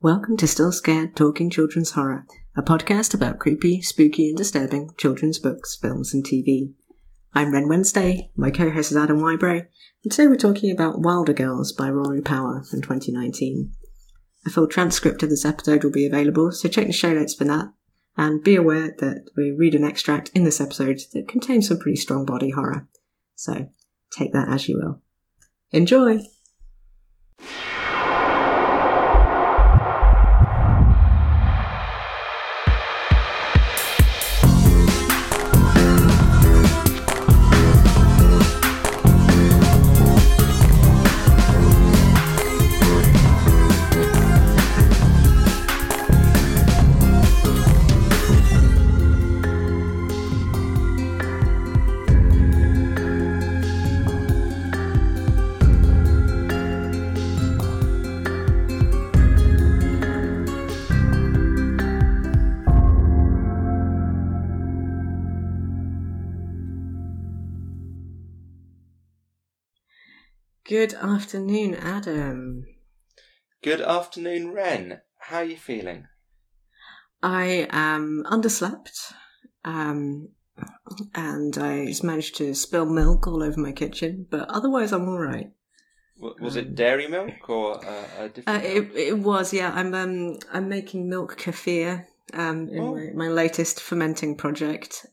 Welcome to Still Scared Talking Children's Horror, a podcast about creepy, spooky and disturbing children's books, films and TV. I'm Ren Wednesday, my co-host is Adam Wybray, and today we're talking about Wilder Girls by Rory Power from 2019. A full transcript of this episode will be available, so check the show notes for that, and be aware that we read an extract in this episode that contains some pretty strong body horror. So, take that as you will. Enjoy! Good afternoon, Adam. Good afternoon, Ren. How are you feeling? I am underslept, and I just managed to spill milk all over my kitchen, but otherwise I'm alright. Was it dairy milk or a different milk? It was, yeah. I'm making milk kefir in my latest fermenting project.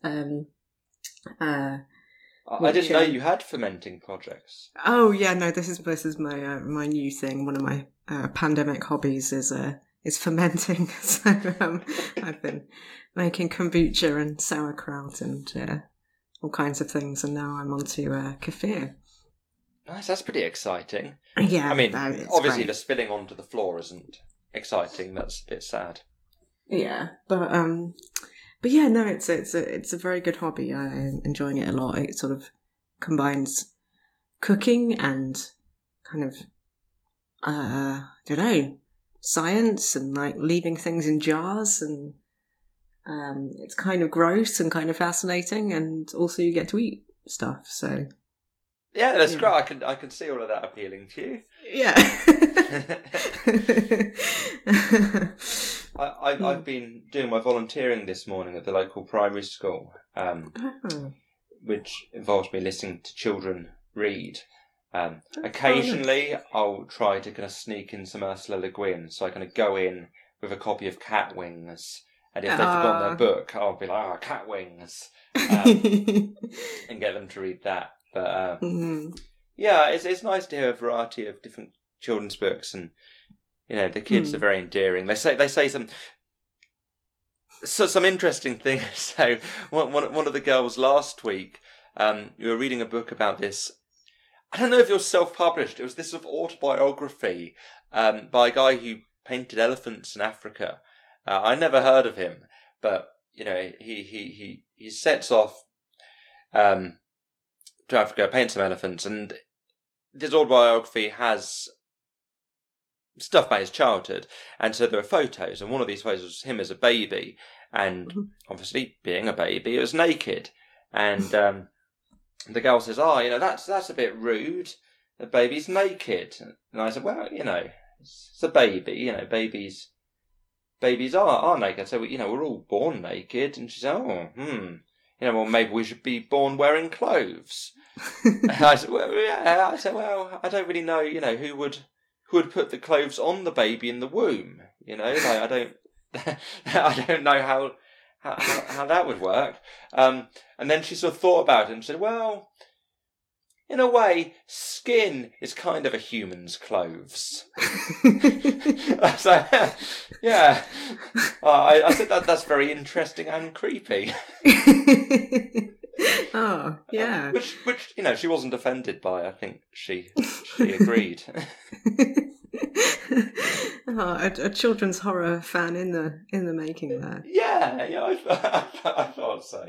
I didn't know you had fermenting projects. Oh yeah, no, this is my my new thing. One of my pandemic hobbies is fermenting. So I've been making kombucha and sauerkraut and all kinds of things, and now I'm onto kefir. Nice, that's pretty exciting. Yeah, I mean, obviously great. the spilling onto the floor isn't exciting. That's a bit sad. Yeah, but yeah, no, it's a very good hobby. I'm enjoying it a lot. It sort of combines cooking and kind of, I don't know, science and like leaving things in jars, and it's kind of gross and kind of fascinating, and also you get to eat stuff. So yeah, that's great. I can see all of that appealing to you. Yeah. I've been doing my volunteering this morning at the local primary school, which involves me listening to children read. Occasionally, I'll try to kind of sneak in some Ursula Le Guin, so I kind of go in with a copy of Cat Wings, and if they've forgotten their book, I'll be like, Cat Wings, and get them to read that. But yeah, it's nice to hear a variety of different children's books, and you know the kids are very endearing. They say some interesting things. So one of the girls last week, you were reading a book about this. I don't know if it was self-published. It was this sort of autobiography by a guy who painted elephants in Africa. I never heard of him, but you know he sets off to Africa, paint some elephants, and this autobiography has stuff about his childhood, and so there are photos, and one of these photos was him as a baby, and obviously being a baby, it was naked, and the girl says, that's a bit rude, the baby's naked, and I said, well, it's a baby, babies are naked, so we're all born naked, and she said, well, maybe we should be born wearing clothes. And I said, well, yeah. I don't really know, who would put the clothes on the baby in the womb. I don't know how that would work. And then she sort of thought about it and said, well, in a way, skin is kind of a human's clothes. So, yeah. I said that's very interesting and creepy. Oh, yeah. Which she wasn't offended by. I think she agreed. A children's horror fan in the making there. Yeah, I thought so.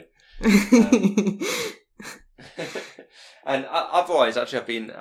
And otherwise, actually, I've been.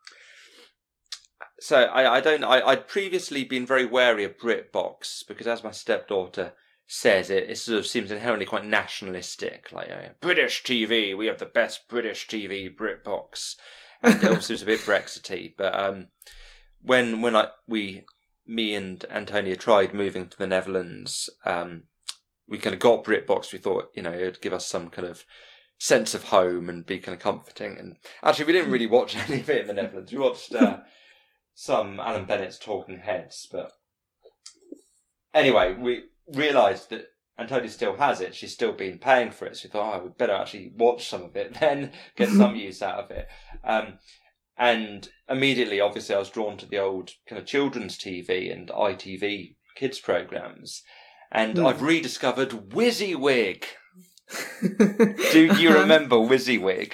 So I'd previously been very wary of BritBox because, as my stepdaughter says, it sort of seems inherently quite nationalistic. Like British TV, we have the best British TV, BritBox, and it also seems a bit Brexity. But when we me and Antonia tried moving to the Netherlands, we kind of got BritBox. We thought, it would give us some kind of sense of home and be kind of comforting. And actually, we didn't really watch any of it in the Netherlands. We watched some Alan Bennett's Talking Heads. But anyway, we realised that Antonia still has it. She's still been paying for it. So we thought, we'd better actually watch some of it, then get some use out of it. And immediately, obviously, I was drawn to the old kind of children's TV and ITV kids programmes. And I've rediscovered WYSIWYG. Do you remember WYSIWYG?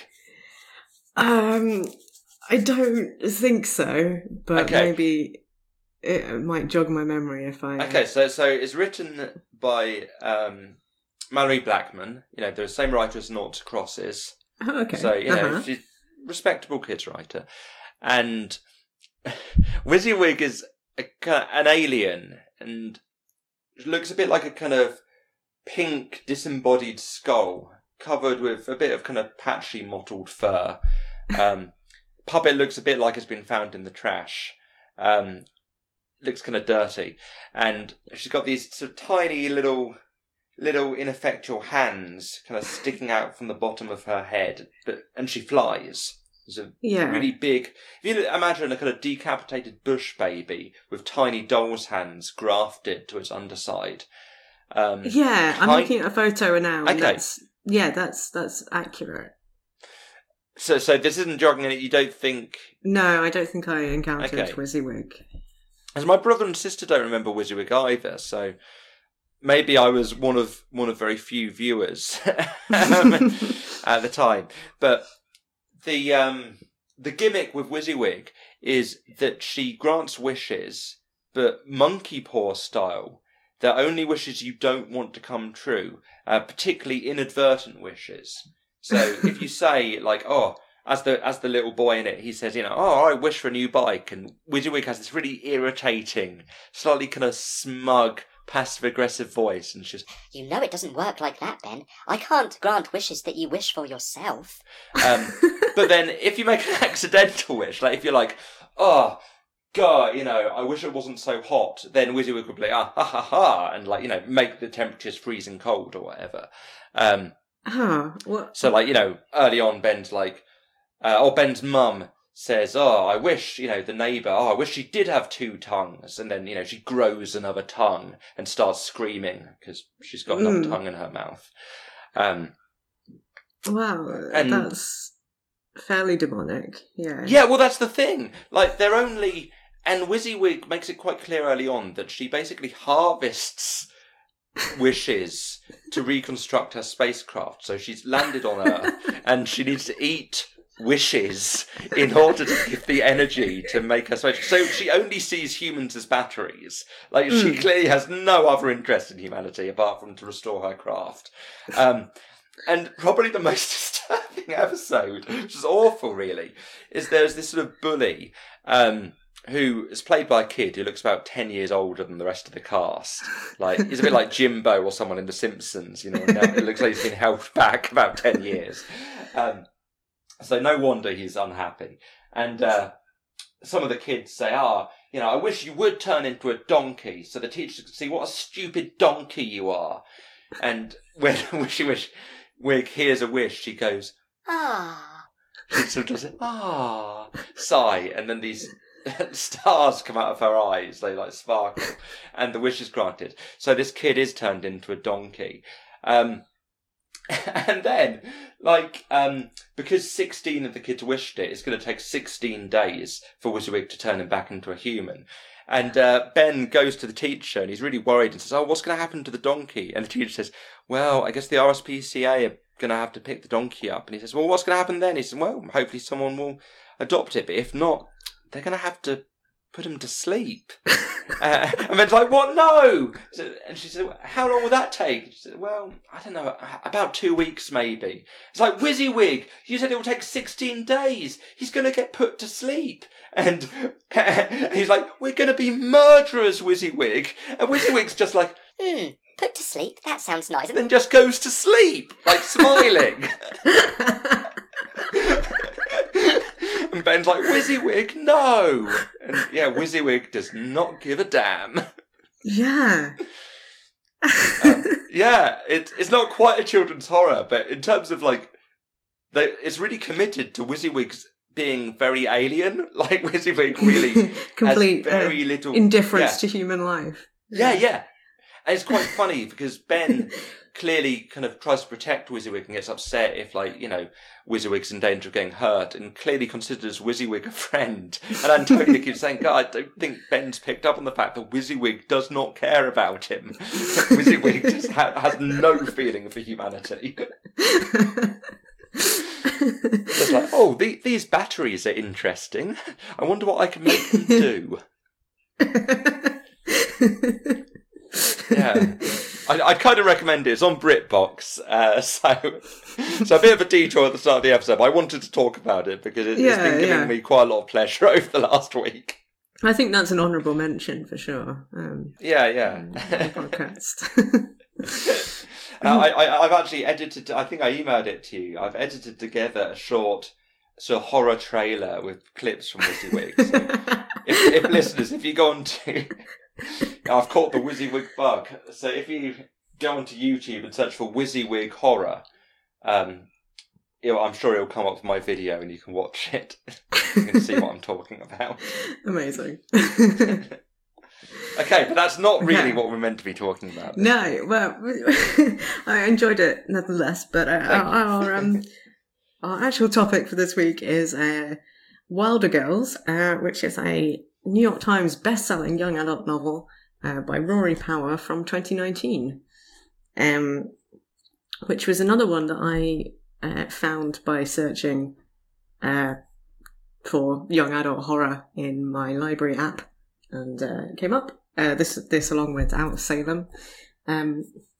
I don't think so, but maybe it might jog my memory if I... Okay, so it's written by Mallory Blackman. They're the same writer as Nought to Crosses. Oh, okay. So, she's a respectable kids writer. And WYSIWYG is an alien, and it looks a bit like a kind of pink disembodied skull covered with a bit of kind of patchy mottled fur. Puppet looks a bit like it's been found in the trash. Looks kind of dirty. And she's got these sort of tiny little ineffectual hands kind of sticking out from the bottom of her head. And she flies. It's a really big... If you imagine a kind of decapitated bush baby with tiny doll's hands grafted to its underside. I'm looking at a photo now. And that's accurate. So this isn't jogging in it, you don't think... No, I don't think I encountered WYSIWYG. As my brother and sister don't remember WYSIWYG either, so maybe I was one of very few viewers at the time. But the gimmick with WYSIWYG is that she grants wishes, but monkey paw style. They're only wishes you don't want to come true, particularly inadvertent wishes. So if you say, like, as the little boy in it, he says, I wish for a new bike, and WYSIWYG has this really irritating, slightly kind of smug, passive-aggressive voice, and she's... it doesn't work like that, Ben. I can't grant wishes that you wish for yourself. But then, if you make an accidental wish, like if you're like, God, I wish it wasn't so hot, then WYSIWYG would be like, ha ha ha, and make the temperatures freezing cold or whatever. What? So, early on, Ben's like, Ben's mum says, I wish, the neighbour, I wish she did have two tongues. And then, she grows another tongue and starts screaming because she's got another tongue in her mouth. Wow, that's fairly demonic, yeah. Yeah, well, that's the thing. They're only... And WYSIWYG makes it quite clear early on that she basically harvests wishes to reconstruct her spacecraft. So she's landed on Earth and she needs to eat wishes in order to give the energy to make her spacecraft. So she only sees humans as batteries. She clearly has no other interest in humanity apart from to restore her craft. And probably the most disturbing episode, which is awful really, is there's this sort of bully who is played by a kid who looks about 10 years older than the rest of the cast. He's a bit like Jimbo or someone in The Simpsons, and it looks like he's been held back about 10 years. So no wonder he's unhappy. And some of the kids say, I wish you would turn into a donkey so the teachers can see what a stupid donkey you are. And when WYSIWYG hears a wish, she goes, She sort of does sigh, and then these... stars come out of her eyes, they sparkle, and the wish is granted. So this kid is turned into a donkey. And then, because 16 of the kids wished it, it's going to take 16 days for WYSIWYG to turn him back into a human. And Ben goes to the teacher, and he's really worried, and says, what's going to happen to the donkey? And the teacher says, well, I guess the RSPCA are going to have to pick the donkey up. And he says, well, what's going to happen then? He says, well, hopefully someone will adopt it, but if not, they're going to have to put him to sleep. And Ben's like, what? No! And she said, how long will that take? She said, well, I don't know, about 2 weeks maybe. It's like, WYSIWYG, you said it will take 16 days. He's going to get put to sleep. And he's like, we're going to be murderers, WYSIWYG. And WYSIWYG's just like, put to sleep? That sounds nice. And then just goes to sleep, smiling. And Ben's like, WYSIWYG, no! And yeah, WYSIWYG does not give a damn. Yeah. Yeah, it's not quite a children's horror, but in terms of like, it's really committed to WYSIWYG's being very alien. Like WYSIWYG really complete has very little indifference to human life. Yeah. And it's quite funny because Ben clearly kind of tries to protect WYSIWYG and gets upset if, like, you know, WYSIWYG's in danger of getting hurt and clearly considers WYSIWYG a friend. And Antonia keeps saying, God, I don't think Ben's picked up on the fact that WYSIWYG does not care about him. WYSIWYG just has no feeling for humanity. It's like, oh, these batteries are interesting. I wonder what I can make them do. Yeah, I'd kind of recommend it. It's on BritBox, so a bit of a detour at the start of the episode, but I wanted to talk about it because it's been giving me quite a lot of pleasure over the last week. I think that's an honourable mention for sure. Yeah. Podcast. I've actually edited, I think I emailed it to you, I've edited together a short sort of horror trailer with clips from WYSIWYG. So if listeners, if you go on to... I've caught the WYSIWYG bug. So if you go onto YouTube and search for WYSIWYG horror, I'm sure it'll come up with my video and you can watch it. You can see what I'm talking about. Amazing. Okay, but that's not really what we're meant to be talking about. No, well, I enjoyed it nonetheless. But our actual topic for this week is Wilder Girls, which is a New York Times best-selling young adult novel by Rory Power from 2019, which was another one that I found by searching for young adult horror in my library app, and it came up. This along with Out of Salem, and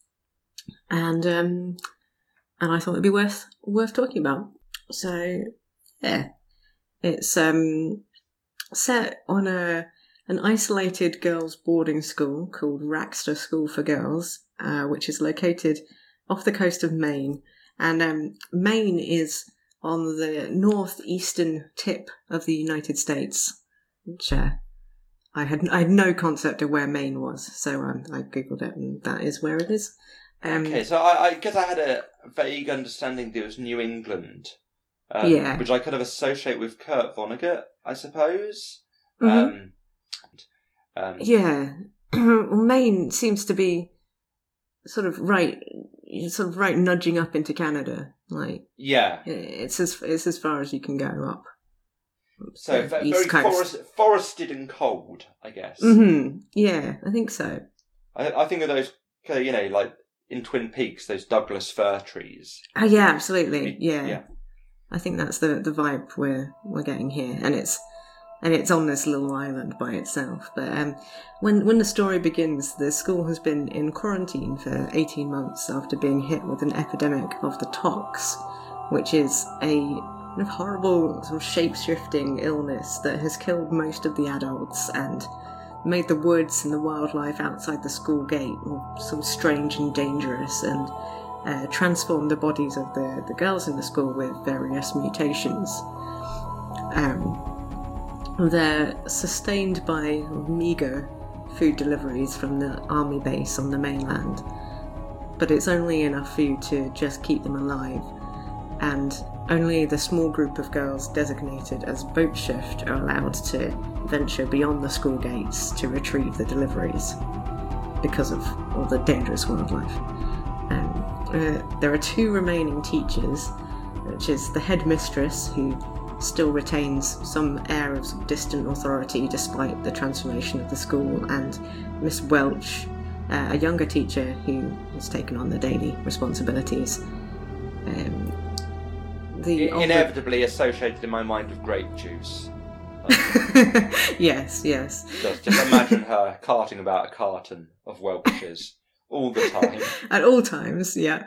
I thought it'd be worth talking about. So yeah, it's set on an isolated girls' boarding school called Raxter School for Girls, which is located off the coast of Maine. And Maine is on the northeastern tip of the United States, which I had no concept of where Maine was, so I googled it, and that is where it is. Okay, so I guess I had a vague understanding that it was New England. Which I kind of associate with Kurt Vonnegut, I suppose. Mm-hmm. Well, Maine seems to be sort of right nudging up into Canada. Like, yeah, it's as far as you can go up. So very forested and cold, I guess. Mm-hmm. Yeah, I think so. I think of those, like in Twin Peaks, those Douglas fir trees. Oh yeah, absolutely. Yeah. I think that's the vibe we're getting here, and it's on this little island by itself. But when the story begins, the school has been in quarantine for 18 months after being hit with an epidemic of the tox, which is a kind of horrible sort of shape-shifting illness that has killed most of the adults and made the woods and the wildlife outside the school gate all sort of strange and dangerous, and transformed the bodies of the girls in the school with various mutations. They're sustained by meagre food deliveries from the army base on the mainland, but it's only enough food to just keep them alive, and only the small group of girls designated as boat shift are allowed to venture beyond the school gates to retrieve the deliveries because of all the dangerous wildlife. There are two remaining teachers, which is the headmistress, who still retains some air of distant authority despite the transformation of the school, and Miss Welch, a younger teacher who has taken on the daily responsibilities. Inevitably associated in my mind with grape juice. Yes. Just imagine her carting about a carton of Welch's all the time. At all times, yeah.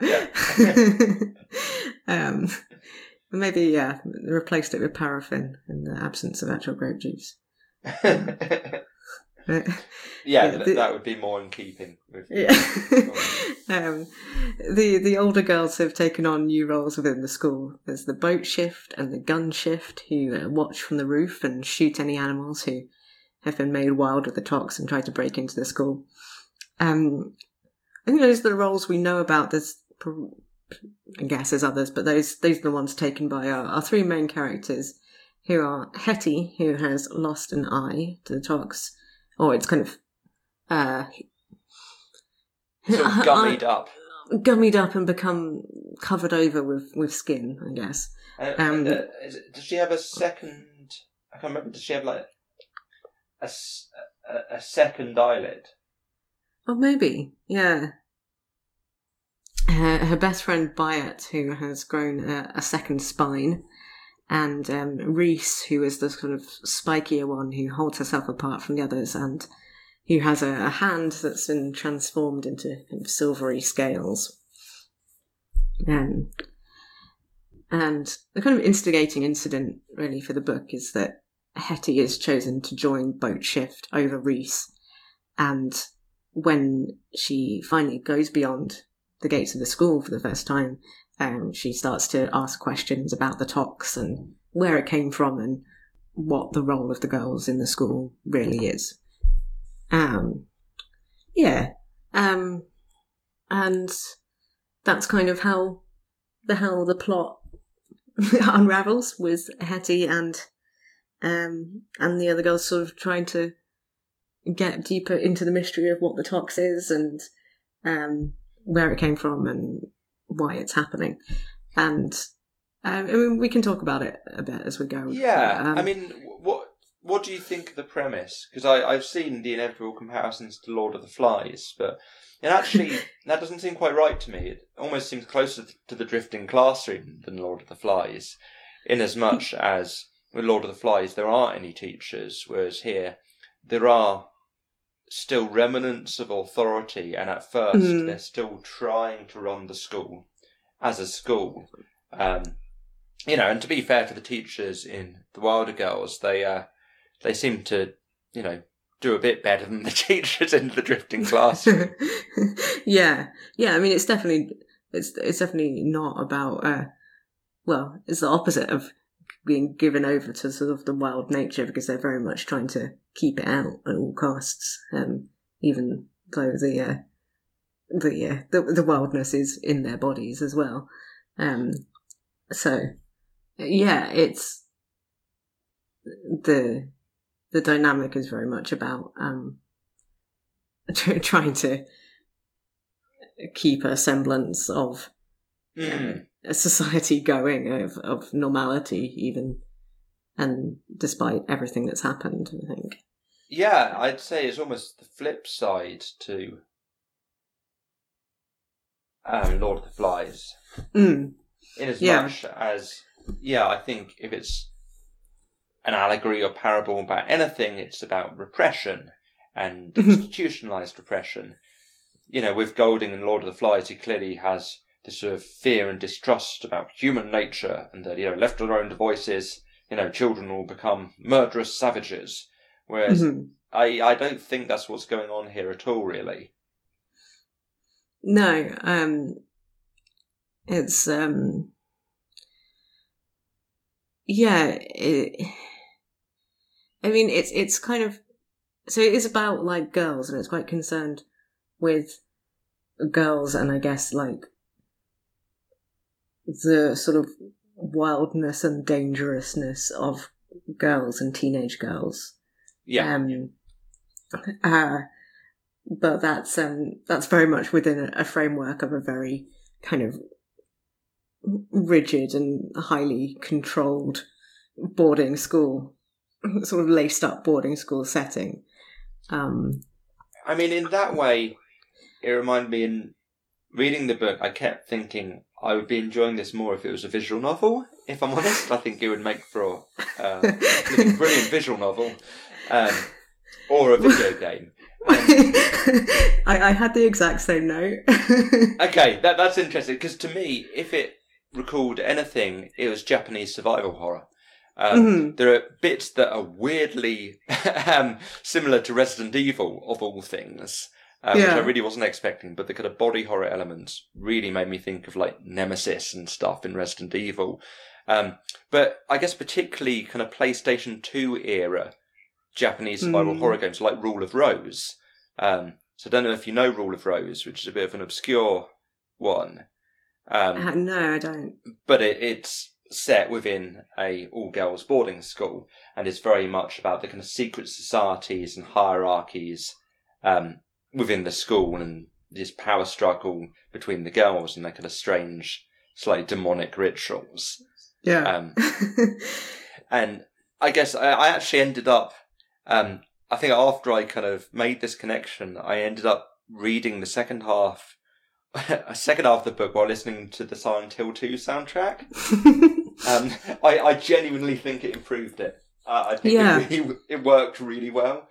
Maybe, replaced it with paraffin in the absence of actual grape juice. Yeah, that would be more in keeping with. Yeah. The older girls have taken on new roles within the school. There's the boat shift and the gun shift, who watch from the roof and shoot any animals who have been made wild with the tox and try to break into the school. I think those are the roles we know about. There's, I guess there's others, but those are the ones taken by our three main characters, who are Hetty, who has lost an eye to the tox, or it's kind of sort of gummied up and become covered over with skin, I guess. Does she have a second? I can't remember. Does she have like a second eyelid? Oh, maybe. Yeah. Her best friend Bayat, who has grown a second spine, and Reese, who is the sort of spikier one who holds herself apart from the others, and who has a hand that's been transformed into kind of silvery scales. And the kind of instigating incident, really, for the book is that Hetty is chosen to join Boat Shift over Reese, and when she finally goes beyond the gates of the school for the first time, she starts to ask questions about the tox and where it came from and what the role of the girls in the school really is. And that's kind of how the plot unravels, with Hetty and the other girls sort of trying to get deeper into the mystery of what the tox is and where it came from and why it's happening. And I mean, we can talk about it a bit as we go. Yeah, I mean, what do you think of the premise? Because I've seen the inevitable comparisons to Lord of the Flies, but actually that doesn't seem quite right to me. It almost seems closer to the Drifting Classroom than Lord of the Flies, in as much as with Lord of the Flies there aren't any teachers, whereas here there are still remnants of authority, and at first they're still trying to run the school as a school. And to be fair to the teachers in The Wilder Girls, they seem to, do a bit better than the teachers in the Drifting Classroom. Yeah. I mean, it's definitely not about. It's the opposite of being given over to sort of the wild nature, because they're very much trying to keep it out at all costs, even though the wildness is in their bodies as well. So yeah, it's the dynamic is very much about trying to keep a semblance of a society going, of normality, even, and despite everything that's happened, I think. Yeah, I'd say it's almost the flip side to Lord of the Flies. In as much as, I think if it's an allegory or parable about anything, it's about repression and institutionalised repression. With Golding and Lord of the Flies, he clearly has this sort of fear and distrust about human nature, and that, left to their own devices, children will become murderous savages. Whereas I don't think that's what's going on here at all, really. No, it's it's kind of, so it is about like girls, and it's quite concerned with girls, and I guess like the sort of wildness and dangerousness of girls and teenage girls. Yeah. But that's very much within a framework of a very kind of rigid and highly controlled boarding school, sort of laced up boarding school setting. I mean, in that way, it reminded me, in reading the book, I kept thinking I would be enjoying this more if it was a visual novel, if I'm honest. I think it would make for a brilliant visual novel, or a video game. I had the exact same note. Okay, that's interesting, because to me, if it recalled anything, it was Japanese survival horror. There are bits that are weirdly similar to Resident Evil, of all things, which I really wasn't expecting, but the kind of body horror elements really made me think of like Nemesis and stuff in Resident Evil. But I guess particularly kind of PlayStation 2 era Japanese survival horror games like Rule of Rose. So I don't know if you know Rule of Rose, which is a bit of an obscure one. No, I don't. But it's set within a all-girls boarding school, and it's very much about the kind of secret societies and hierarchies within the school, and this power struggle between the girls and their kind of strange, slightly demonic rituals. Yeah. And I guess I actually ended up, I think after I kind of made this connection, I ended up reading the second half of the book while listening to the Silent Hill 2 soundtrack. I genuinely think it improved it. I think it worked really well.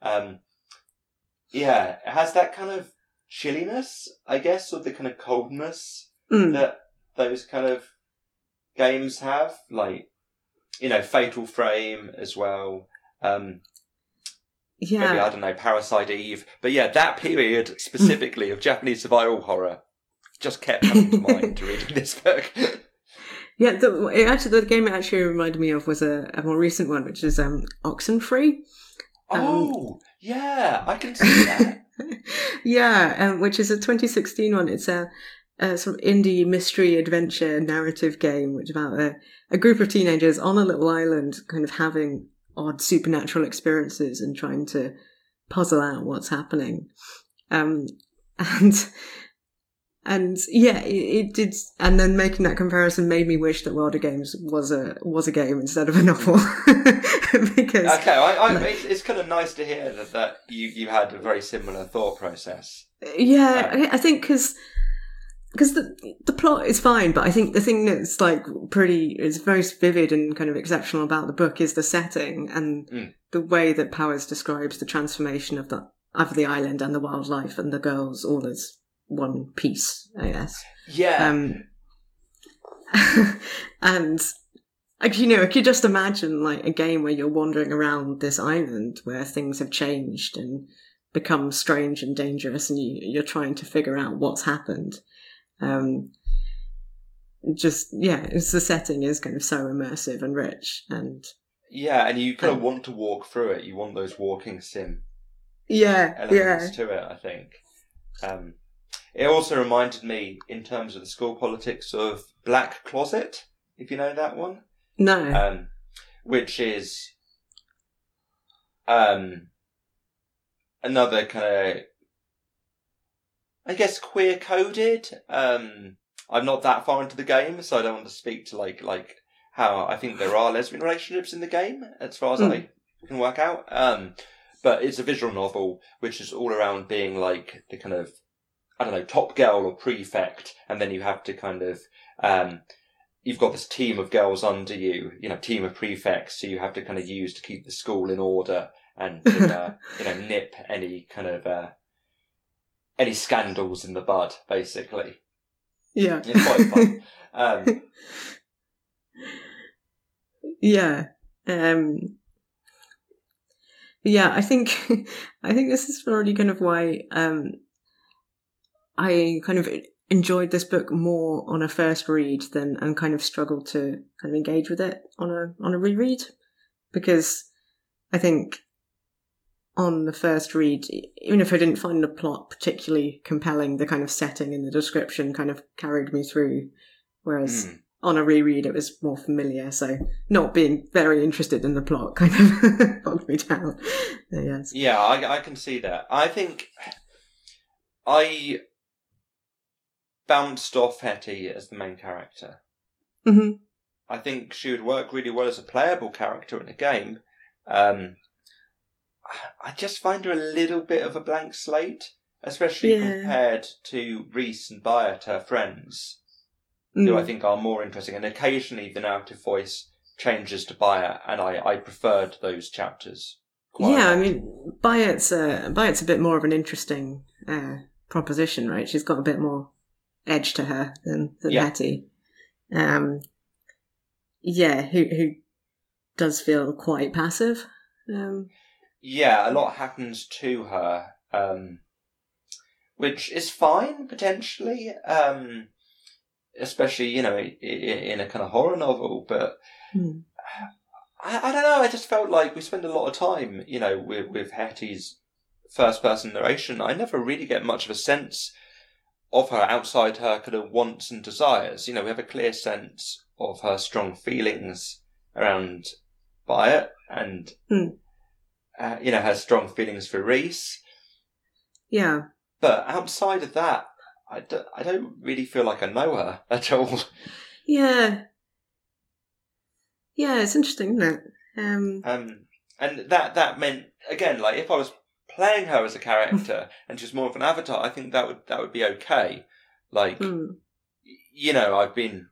It has that kind of chilliness, I guess, or the kind of coldness that those kind of games have, like, Fatal Frame as well. Maybe, I don't know, Parasite Eve. But yeah, that period specifically of Japanese survival horror just kept coming to mind reading this book. Yeah, the game it actually reminded me of was a more recent one, which is Oxenfree. Yeah, I can see that. Which is a 2016 one. It's a sort of indie mystery adventure narrative game, which is about a group of teenagers on a little island kind of having odd supernatural experiences and trying to puzzle out what's happening. It did, and then making that comparison made me wish that Wilder Games was a game instead of a novel. Because it's kind of nice to hear that you had a very similar thought process. Yeah, I think because the plot is fine, but I think the thing that's like is very vivid and kind of exceptional about the book is the setting and the way that Powers describes the transformation of the island and the wildlife and the girls all as one piece, I guess. Yeah. And I could just imagine like a game where you're wandering around this island where things have changed and become strange and dangerous, and you're trying to figure out what's happened. It's the setting is kind of so immersive and rich, and you kind of want to walk through it. You want those walking sim elements to it, I think. It also reminded me, in terms of the school politics, of Black Closet, if you know that one. No. Which is another kind of, I guess, queer-coded. I'm not that far into the game, so I don't want to speak to like how I think there are lesbian relationships in the game, as far as I can work out. But it's a visual novel, which is all around being like the kind of, I don't know, top girl or prefect, and then you have to kind of, you've got this team of girls under you, team of prefects, so you have to kind of use to keep the school in order and to, nip any kind of, any scandals in the bud, basically. Yeah. It's quite fun. I think this is probably kind of why, I kind of enjoyed this book more on a first read and kind of struggled to kind of engage with it on a reread, because I think on the first read, even if I didn't find the plot particularly compelling, the kind of setting and the description kind of carried me through, whereas on a reread it was more familiar, so not being very interested in the plot kind of bogged me down. Yes. Yeah, I can see that. I think I bounced off Hetty as the main character. Mm-hmm. I think she would work really well as a playable character in a game. I just find her a little bit of a blank slate, especially compared to Reese and Byatt, her friends, who I think are more interesting. And occasionally the narrative voice changes to Byatt, and I preferred those chapters quite a lot. I mean, Byatt's a bit more of an interesting proposition, right? She's got a bit more edge to her than Hetty. Who does feel quite passive. Yeah, a lot happens to her, which is fine, potentially, especially, in a kind of horror novel, but I don't know, I just felt like we spend a lot of time, with Hetty's first-person narration. I never really get much of a sense of her outside her kind of wants and desires. We have a clear sense of her strong feelings around Byatt and, her strong feelings for Reese. Yeah. But outside of that, I don't really feel like I know her at all. Yeah. Yeah, it's interesting, isn't it? And that meant, again, like, if I was playing her as a character and she's more of an avatar, I think that would be okay. Like, I've been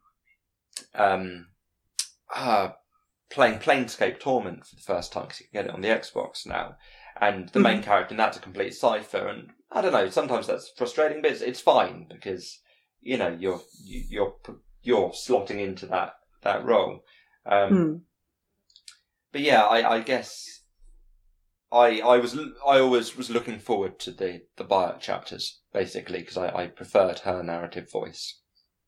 playing Planescape Torment for the first time because you can get it on the Xbox now, and the main character in that's a complete cipher, and I don't know, sometimes that's frustrating, but it's fine because you're slotting into that role. But yeah, I guess I always was looking forward to the Byatt chapters, basically, because I preferred her narrative voice.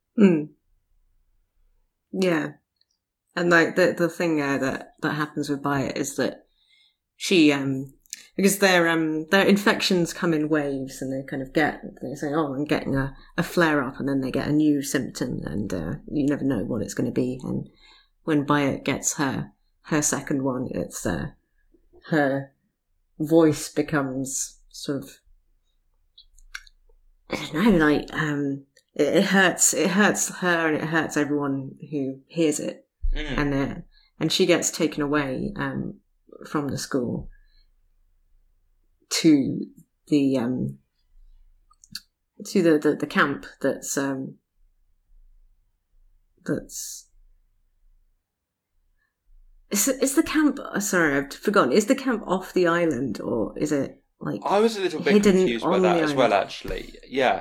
Yeah. And like the thing that happens with Byatt is that she because their infections come in waves, and they say, oh, I'm getting a flare up, and then they get a new symptom, and you never know what it's going to be. And when Byatt gets her second one, it's her voice becomes sort of, I don't know, like it hurts her and it hurts everyone who hears it. And she gets taken away from the school to the camp that's is the camp, sorry, I've forgotten, is the camp off the island, or is it like I was a little bit confused by that as well, actually. Yeah.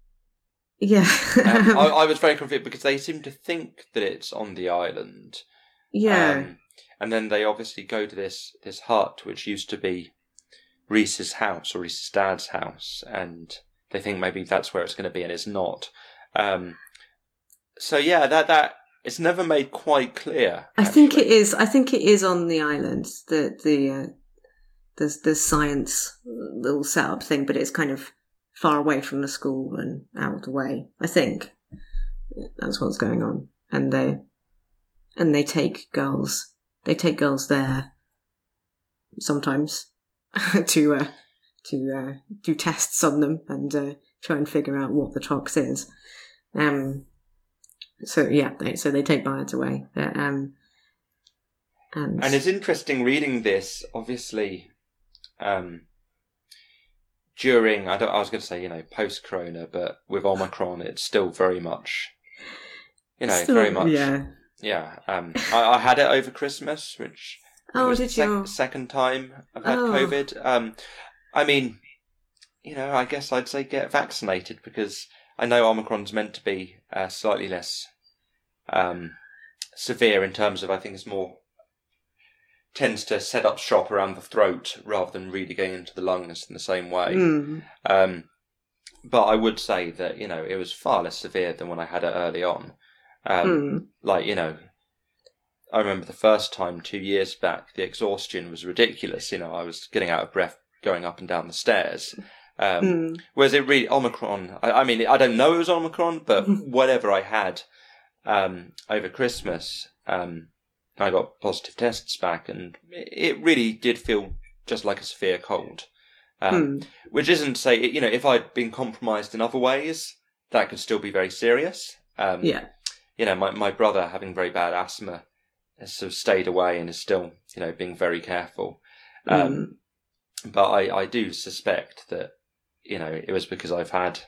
I was very confused because they seem to think that it's on the island. Yeah. And then they obviously go to this hut, which used to be Reese's house, or Reese's dad's house, and they think maybe that's where it's going to be, and it's not. So yeah, that it's never made quite clear. I think it is on the island. The science little setup thing, but it's kind of far away from the school and out of the way. I think that's what's going on, and they take girls. They take girls there sometimes to do tests on them and try and figure out what the tox is. So they take Byatt away. And it's interesting reading this, obviously, during, I was going to say, post-corona, but with Omicron, it's still very much, very much. Yeah. Yeah. I had it over Christmas, which was did the you? second time I've had COVID. I mean, I guess I'd say get vaccinated, because I know Omicron's meant to be slightly less severe in terms of, I think it's more, tends to set up shop around the throat rather than really going into the lungs in the same way. But I would say that, it was far less severe than when I had it early on. I remember the first time 2 years back, the exhaustion was ridiculous. I was getting out of breath going up and down the stairs. Whereas it really, Omicron, I mean, I don't know it was Omicron, but whatever I had over Christmas, I got positive tests back, and it really did feel just like a severe cold. Which isn't to say, if I'd been compromised in other ways, that could still be very serious. My brother, having very bad asthma, has sort of stayed away and is still, being very careful. But I do suspect that, it was because I've had,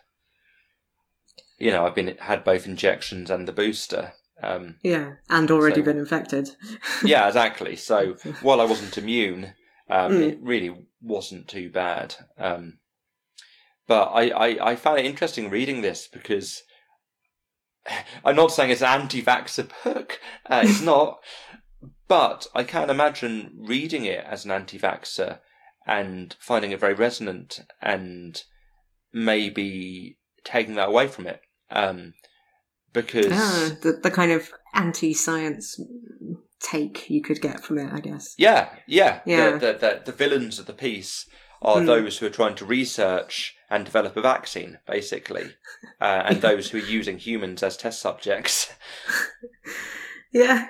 had both injections and the booster. And already been infected. Yeah, exactly. So while I wasn't immune, it really wasn't too bad. But I found it interesting reading this, because I'm not saying it's an anti-vaxxer book. It's not. But I can imagine reading it as an anti-vaxxer and finding it very resonant and maybe taking that away from it. Because... the kind of anti-science take you could get from it, I guess. Yeah. The villains of the piece are those who are trying to research and develop a vaccine, basically, and those who are using humans as test subjects. Yeah.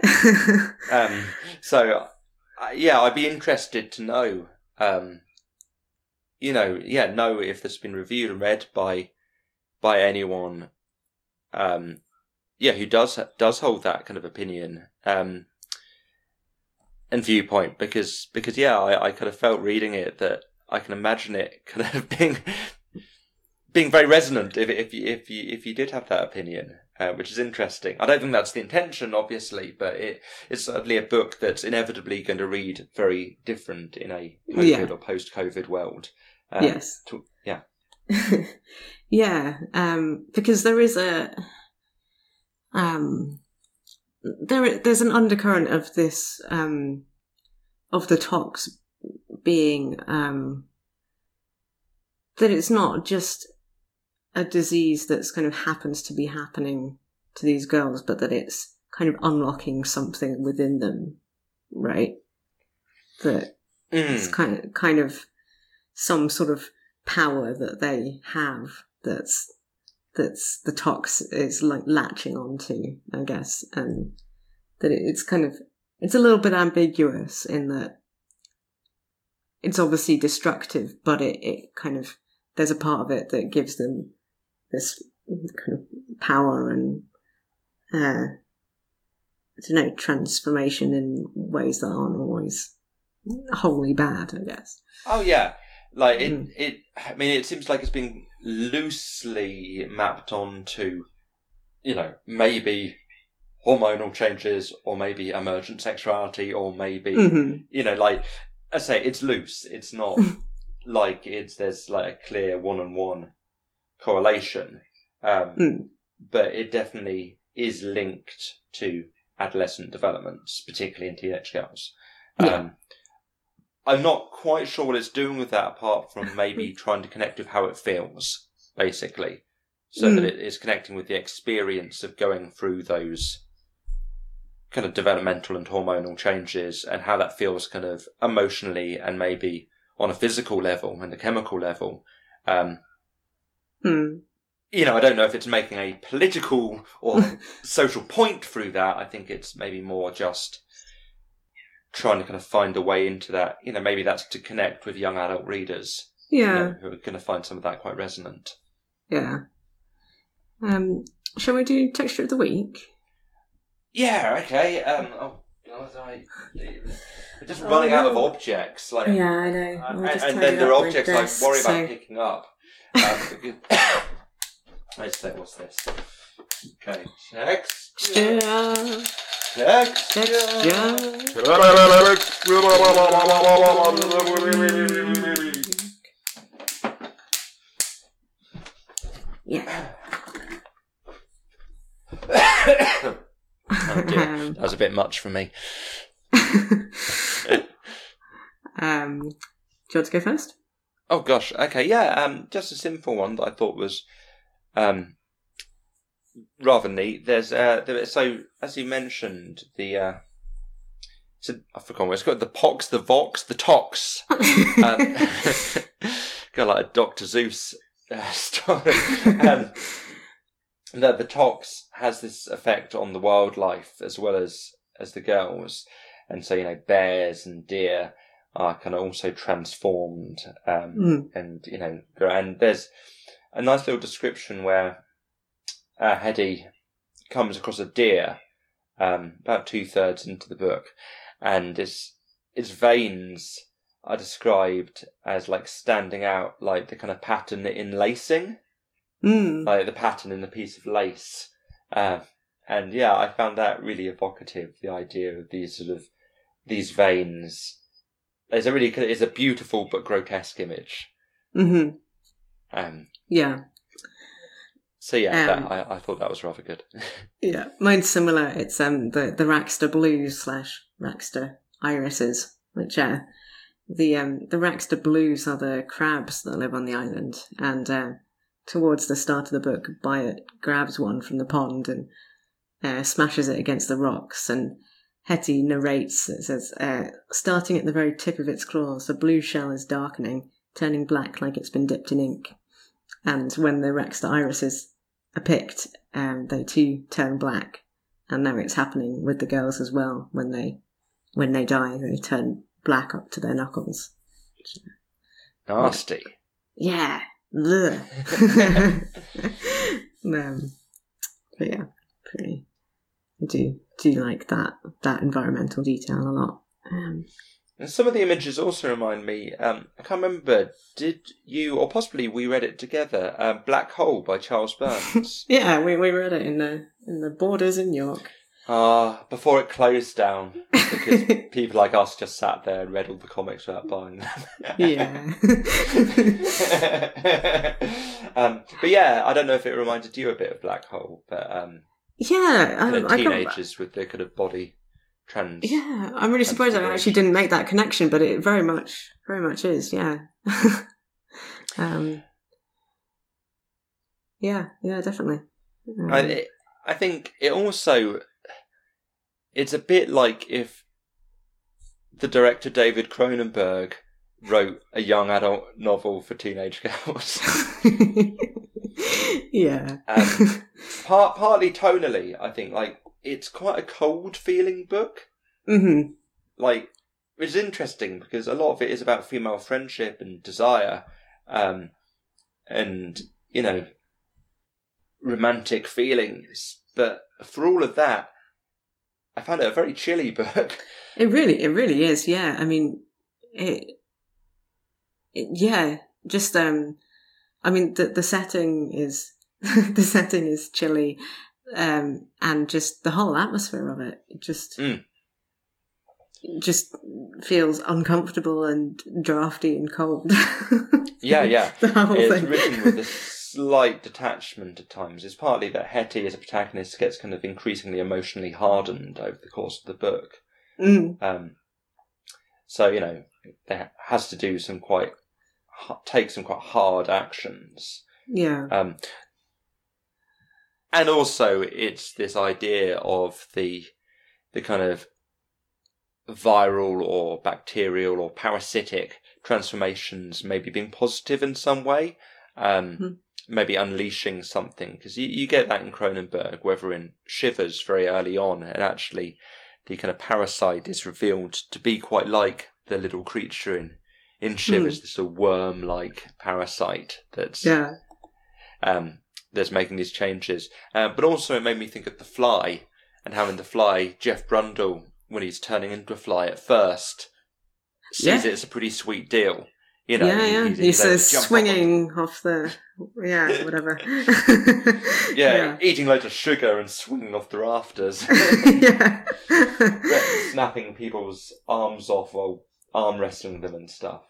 So, I'd be interested to know, know if this has been reviewed and read by anyone, who does hold that kind of opinion, and viewpoint, because I kind of felt reading it that I can imagine it kind of being very resonant if you did have that opinion, which is interesting. I don't think that's the intention, obviously, but it's certainly a book that's inevitably going to read very different in a COVID or post-COVID world. Yes. Yeah, because there is there's an undercurrent of this, of the tox being, that it's not just a disease that's kind of happens to be happening to these girls, but that it's kind of unlocking something within them, right? That it's kind of some sort of power that they have that's the tox is like latching onto, I guess, and that it's a little bit ambiguous in that it's obviously destructive, but it kind of, there's a part of it that gives them this kind of power and transformation in ways that aren't always wholly bad, I guess. Oh yeah. Like it seems like it's been loosely mapped onto, maybe hormonal changes, or maybe emergent sexuality, or maybe, like I say, it's loose. It's not like there's like a clear one-on-one correlation. But it definitely is linked to adolescent developments, particularly in teenage girls. I'm not quite sure what it's doing with that, apart from maybe trying to connect with how it feels, basically. So that it is connecting with the experience of going through those kind of developmental and hormonal changes, and how that feels kind of emotionally and maybe on a physical level and a chemical level. I don't know if it's making a political or social point through that. I think it's maybe more just trying to kind of find a way into that. Maybe that's to connect with young adult readers. Yeah. Who are going to find some of that quite resonant. Yeah. Shall we do texture of the week? Yeah, okay. I'm just running out of objects. Like, yeah, I know. And then there are objects I worry about picking up. Let's say, what's this? Okay, texture. Yeah. Oh dear, that was a bit much for me. Do you want to go first? Oh gosh, okay, yeah. Just a simple one that I thought was rather neat. There's so as you mentioned, I forgot what it's called. The Pox, the Vox, the Tox. Got like a Dr. Zeus story. The tox has this effect on the wildlife as well as the girls, and so bears and deer are kind of also transformed, and and there's a nice little description where Hedy comes across a deer about 2/3 into the book, and its veins are described as like standing out like the kind of pattern in lacing. Like the pattern in the piece of lace. And yeah, I found that really evocative, the idea of these veins. It's a beautiful but grotesque image. Yeah. So yeah, I thought that was rather good. Yeah, mine's similar. It's the Raxter Blues / Raxter Irises, which are the Raxter Blues are the crabs that live on the island, and towards the start of the book, Byatt grabs one from the pond and smashes it against the rocks, and Hetty narrates, it says, starting at the very tip of its claws, the blue shell is darkening, turning black like it's been dipped in ink. And when the Raxter Irises are picked, they too turn black. And now it's happening with the girls as well. When they die, they turn black up to their knuckles. Nasty. Yeah. But yeah, pretty. I do like that environmental detail a lot. And some of the images also remind me, I can't remember, did you, or possibly we read it together, Black Hole by Charles Burns? Yeah, we read it in the Borders in York. Before it closed down, because people like us just sat there and read all the comics without buying them. Yeah. But yeah, I don't know if it reminded you a bit of Black Hole, but yeah, teenagers with their kind of body trans. Yeah, I'm really surprised I actually didn't make that connection, but it very much is. Yeah. Yeah, definitely. I think it also, it's a bit like if the director David Cronenberg wrote a young adult novel for teenage girls. Yeah. Partly tonally, I think, like, it's quite a cold feeling book. Mm-hmm. Like, which is interesting because a lot of it is about female friendship and desire, and, you know, romantic feelings. But for all of that, I found it a very chilly book. It really is. Yeah. I mean, yeah, just, I mean, the setting is, the setting is chilly, and just the whole atmosphere of it, just feels uncomfortable and drafty and cold. Yeah. The whole it's thing. written with a slight detachment at times. It's partly that Hetty as a protagonist gets kind of increasingly emotionally hardened over the course of the book. So, you know, there has to do take some quite hard actions. Yeah. And also it's this idea of the kind of viral or bacterial or parasitic transformations maybe being positive in some way, maybe unleashing something, because you get that in Cronenberg, whether in Shivers very early on, and actually the kind of parasite is revealed to be quite like the little creature in Shivers, this sort of worm-like parasite that's making these changes. But also it made me think of The Fly, and how in The Fly, Jeff Brundle, when he's turning into a fly at first, sees it as a pretty sweet deal. You know, he's swinging off the, whatever. Eating loads of sugar and swinging off the rafters. Snapping people's arms off while arm wrestling them and stuff.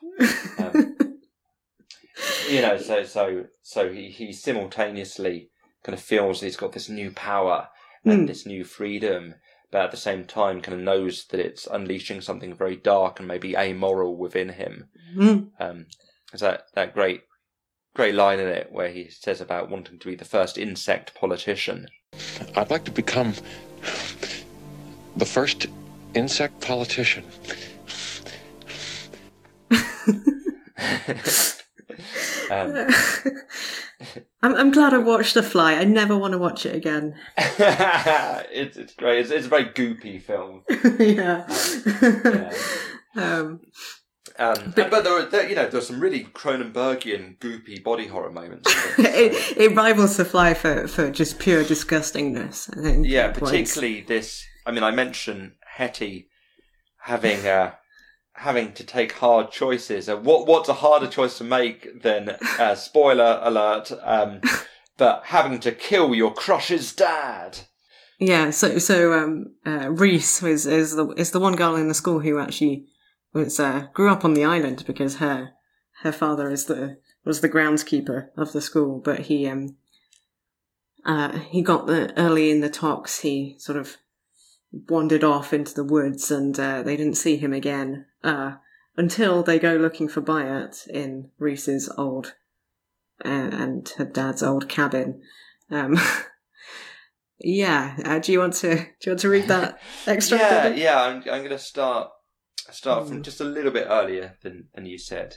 So he simultaneously kind of feels that he's got this new power and this new freedom, but at the same time kind of knows that it's unleashing something very dark and maybe amoral within him. There's that great line in it where he says about wanting to be the first insect politician. I'd like to become the first insect politician. I'm glad I watched The Fly. I never want to watch it again. It's great. It's a very goopy film. But there are some really Cronenbergian goopy body horror moments. It rivals The Fly for just pure disgustingness, I think. Yeah, particularly this. I mean, I mentioned Hetty having to take hard choices. What's a harder choice to make than spoiler alert? But having to kill your crush's dad. Yeah. So Reese is the one girl in the school who actually grew up on the island because her father was the groundskeeper of the school, but he He got early in the talks, he sort of wandered off into the woods and they didn't see him again until they go looking for Bayat in Reese's old and her dad's old cabin. Do you want to read that extract? I'm going to start from just a little bit earlier than you said.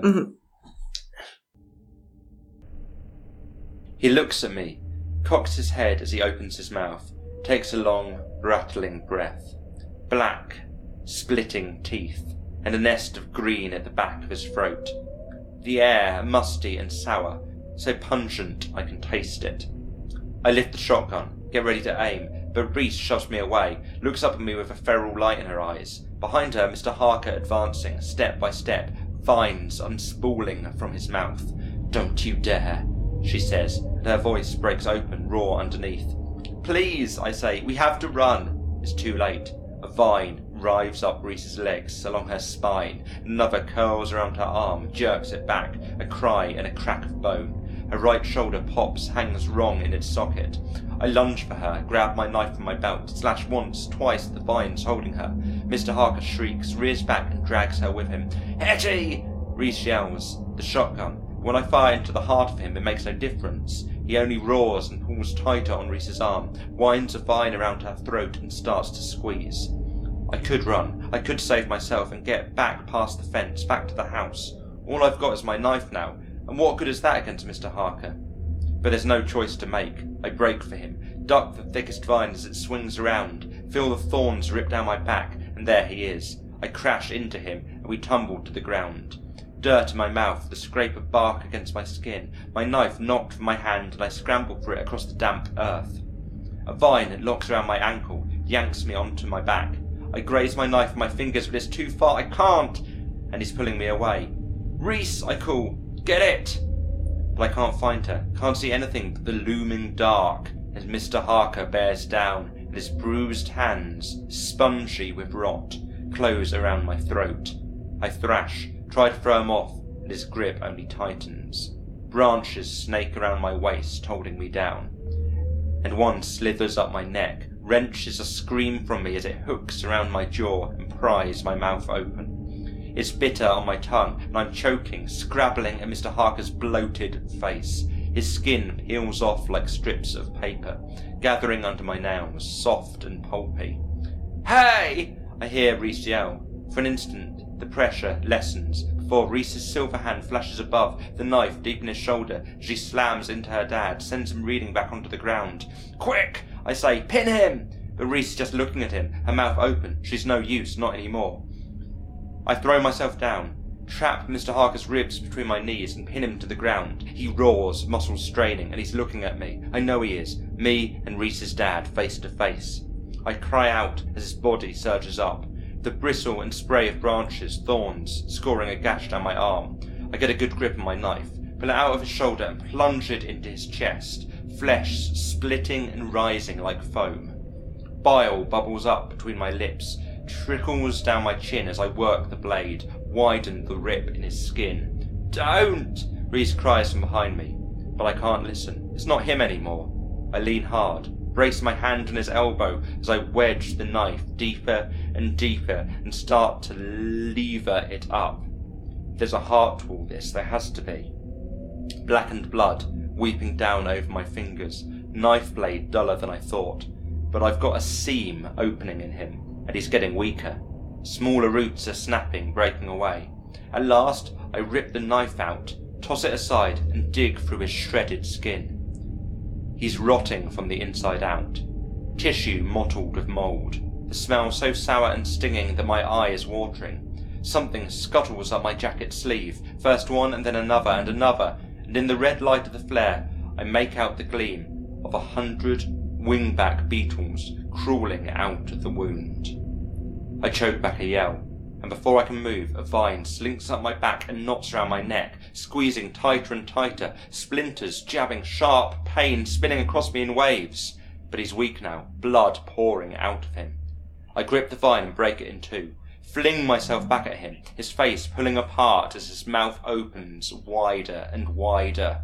He looks at me, cocks his head as he opens his mouth, takes a long, rattling breath. Black, splitting teeth, and a nest of green at the back of his throat. The air musty and sour, so pungent I can taste it. I lift the shotgun, get ready to aim, but Reese shoves me away, looks up at me with a feral light in her eyes. Behind her, Mr. Harker advancing, step by step, vines unspooling from his mouth. "Don't you dare," she says, and her voice breaks open, raw underneath. "Please," I say, "we have to run." It's too late. A vine writhes up Reese's legs along her spine, another curls around her arm, jerks it back, a cry and a crack of bone. Her right shoulder pops, hangs wrong in its socket. I lunge for her, grab my knife from my belt, slash once, twice the vines holding her. Mr. Harker shrieks, rears back and drags her with him. "Hetty!" Reese yells. The shotgun. When I fire into the heart of him, it makes no difference. He only roars and pulls tighter on Reese's arm, winds a vine around her throat and starts to squeeze. I could run. I could save myself and get back past the fence, back to the house. All I've got is my knife now, and what good is that against Mr. Harker? But there's no choice to make. I break for him, duck the thickest vine as it swings around, feel the thorns rip down my back, and there he is. I crash into him, and we tumble to the ground. Dirt in my mouth, the scrape of bark against my skin, my knife knocked from my hand, and I scramble for it across the damp earth. A vine locks around my ankle, yanks me onto my back. I graze my knife with my fingers, but it's too far, I can't! And he's pulling me away. "Reese," I call, "get it!" But I can't find her, can't see anything but the looming dark as Mr. Harker bears down, and his bruised hands, spongy with rot, close around my throat. I thrash, try to throw him off, and his grip only tightens. Branches snake around my waist, holding me down, and one slithers up my neck, wrenches a scream from me as it hooks around my jaw and pries my mouth open. It's bitter on my tongue, and I'm choking, scrabbling at Mr. Harker's bloated face. His skin peels off like strips of paper, gathering under my nails, soft and pulpy. "Hey!" I hear Reese yell. For an instant, the pressure lessens, before Reese's silver hand flashes above, the knife deep in his shoulder, as she slams into her dad, sends him reeling back onto the ground. "Quick!" I say, "pin him!" But Reese is just looking at him, her mouth open. She's no use, not anymore. I throw myself down, trap Mr. Harker's ribs between my knees and pin him to the ground. He roars, muscles straining, and he's looking at me. I know he is. Me and Reese's dad, face to face. I cry out as his body surges up. The bristle and spray of branches, thorns, scoring a gash down my arm. I get a good grip on my knife, pull it out of his shoulder and plunge it into his chest, flesh splitting and rising like foam. Bile bubbles up between my lips, trickles down my chin as I work the blade, widen the rip in his skin. "Don't!" Reese cries from behind me, but I can't listen. It's not him anymore. I lean hard, brace my hand on his elbow as I wedge the knife deeper and deeper and start to lever it up. There's a heart to all this, there has to be. Blackened blood weeping down over my fingers, knife blade duller than I thought, but I've got a seam opening in him, and he's getting weaker. Smaller roots are snapping, breaking away. At last, I rip the knife out, toss it aside, and dig through his shredded skin. He's rotting from the inside out. Tissue mottled with mould. The smell so sour and stinging that my eye is watering. Something scuttles up my jacket sleeve, first one and then another, and in the red light of the flare, I make out the gleam of 100 wingback beetles crawling out of the wound. I choke back a yell, and before I can move, a vine slinks up my back and knots around my neck, squeezing tighter and tighter, splinters jabbing, sharp pain spinning across me in waves. But he's weak now, blood pouring out of him. I grip the vine and break it in two, fling myself back at him, his face pulling apart as his mouth opens wider and wider.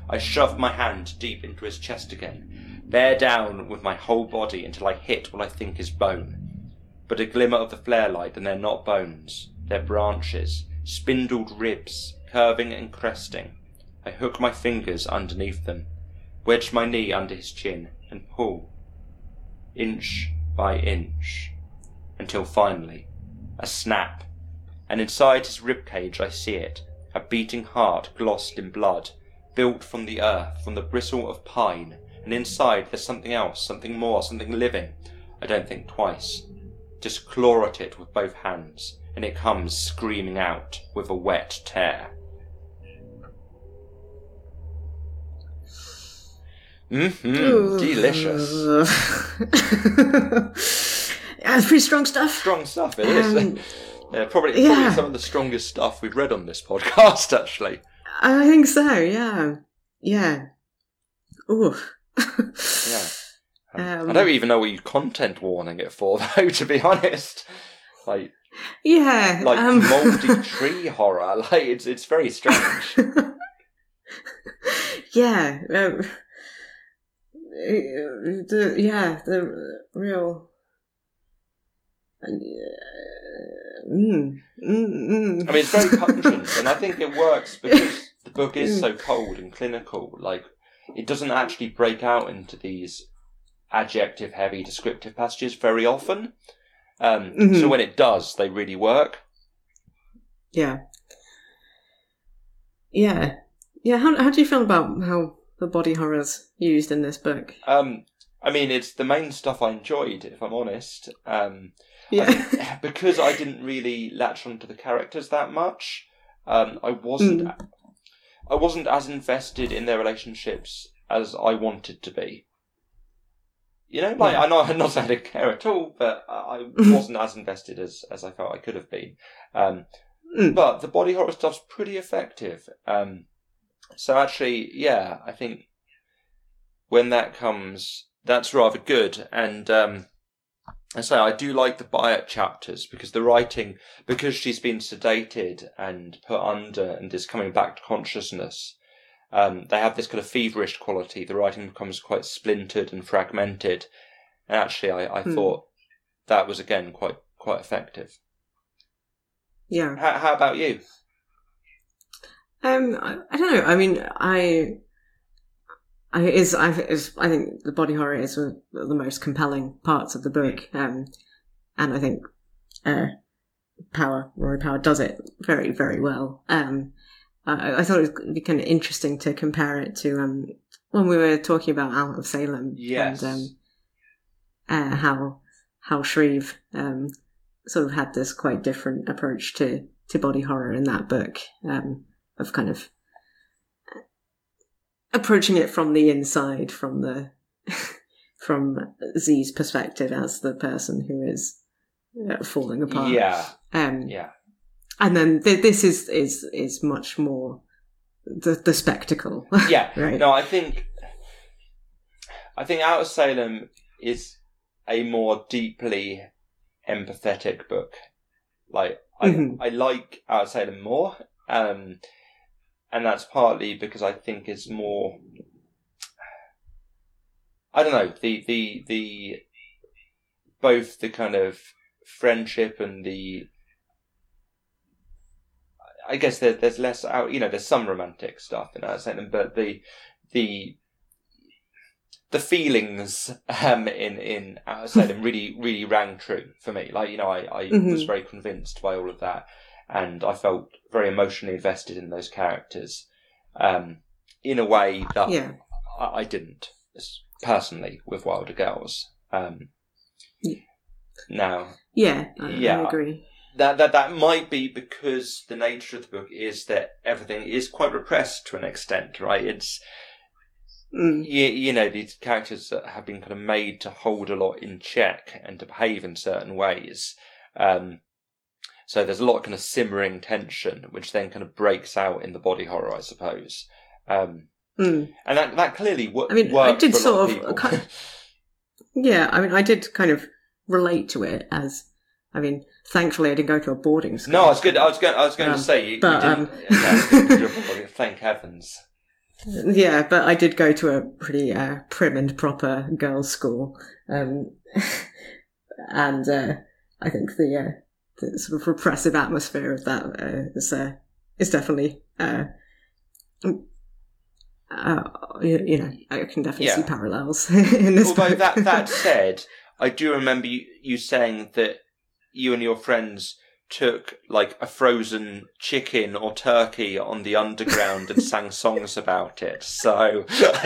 I shove my hand deep into his chest again, bear down with my whole body until I hit what I think is bone. But a glimmer of the flare light, and they're not bones. They're branches, spindled ribs, curving and cresting. I hook my fingers underneath them, wedge my knee under his chin, and pull, inch by inch, until finally, a snap, and inside his ribcage I see it, a beating heart glossed in blood, built from the earth, from the bristle of pine, and inside there's something else, something more, something living. I don't think twice. Just claw at it with both hands, and it comes screaming out with a wet tear. Delicious. Yeah, it's pretty strong stuff. Strong stuff, it is. Probably some of the strongest stuff we've read on this podcast, actually. I think so, yeah. Yeah. Ooh. Yeah. I don't even know what you content warning it for, though, to be honest. Like mouldy tree horror. Like, it's very strange. Yeah. The real... I mean, it's very pungent, and I think it works because the book is so cold and clinical. Like, it doesn't actually break out into these adjective-heavy descriptive passages very often. So when it does, they really work. Yeah. Yeah. Yeah, how do you feel about how the body horror's used in this book? I mean, it's the main stuff I enjoyed, if I'm honest. Because I didn't really latch onto the characters that much. I wasn't as invested in their relationships as I wanted to be. You know, like, I'm not saying I didn't care at all, but I wasn't as invested as I felt I could have been. But the body horror stuff's pretty effective. So actually, yeah, I think when that comes, that's rather good. And I say I do like the Byatt chapters because the writing, because she's been sedated and put under and is coming back to consciousness, they have this kind of feverish quality. The writing becomes quite splintered and fragmented. And actually, I thought that was, again, quite effective. Yeah. How about you? I don't know. I mean, I think the body horror is one of the most compelling parts of the book, and I think Rory Power does it very, very well. I thought it would be kind of interesting to compare it to when we were talking about Out of Salem, yes, and how Shreve sort of had this quite different approach to body horror in that book, of kind of approaching it from the inside, from Z's perspective as the person who is falling apart. Yeah. And then this is much more the spectacle. Yeah. Right. No, I think Out of Salem is a more deeply empathetic book. Like, I like Out of Salem more. And that's partly because I think it's more, I don't know, the both the kind of friendship and I guess there's less out, there's some romantic stuff in that sense, but the feelings in Out of Salem really, really rang true for me. Like, I was very convinced by all of that. And I felt very emotionally invested in those characters, in a way that I didn't, personally, with Wilder Girls. Now, I agree. That might be because the nature of the book is that everything is quite repressed to an extent, right? It's these characters that have been kind of made to hold a lot in check and to behave in certain ways. So there's a lot of kind of simmering tension, which then kind of breaks out in the body horror, I suppose. And that clearly worked. I did for a lot sort of of, I did kind of relate to it as, thankfully I didn't go to a boarding school. No, I was going to say you didn't. Thank heavens. Yeah, but I did go to a pretty prim and proper girls' school, and I think the sort of repressive atmosphere of that is definitely I can definitely see parallels in this. Although book. that said, I do remember you saying that you and your friends took like a frozen chicken or turkey on the underground and sang songs about it. So I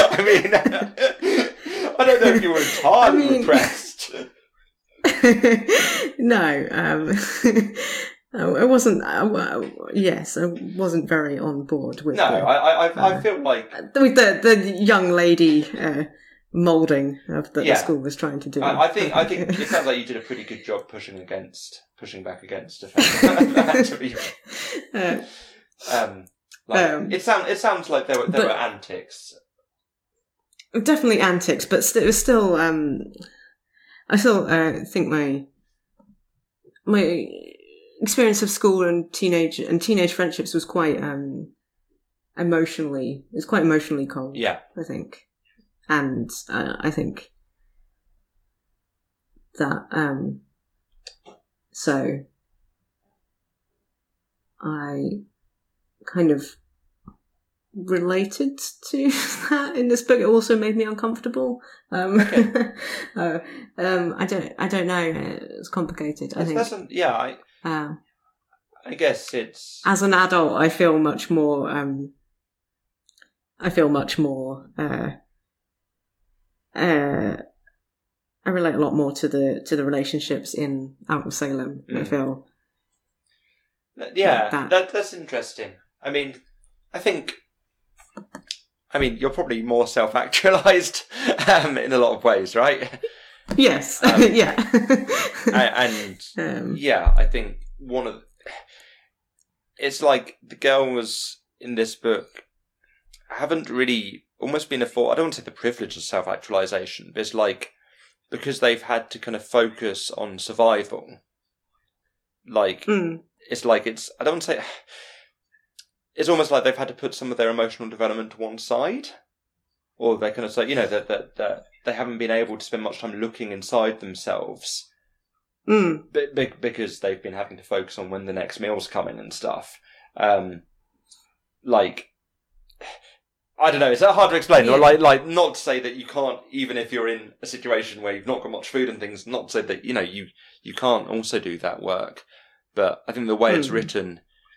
don't know if you were entirely repressed. No, I wasn't. Yes, I wasn't very on board with. No, I feel like with the young lady moulding of that the school was trying to do. I think it sounds like you did a pretty good job pushing back against that. It sounds like there were antics. Definitely antics, but it was still. I still think my experience of school and teenage friendships was quite emotionally. It was quite emotionally cold. Yeah, I think, and I think that so I kind of related to that in this book. It also made me uncomfortable. Okay. I don't know. It's complicated. I guess it's as an adult. I feel much more. I relate a lot more to the relationships in Out of Salem. I feel. Yeah, that's interesting. I mean, you're probably more self-actualized in a lot of ways, right? Yes. Yeah. I think it's like the girls in this book haven't really almost been afforded, I don't want to say the privilege of self-actualization, but it's like, because they've had to kind of focus on survival, like, it's like, I don't want to say, it's almost like they've had to put some of their emotional development to one side, or they kind of say, that they haven't been able to spend much time looking inside themselves, because they've been having to focus on when the next meal's coming and stuff. I don't know, it's hard to explain. Yeah. Like, not to say that you can't, even if you're in a situation where you've not got much food and things, not to say that, you can't also do that work. But I think the way it's written,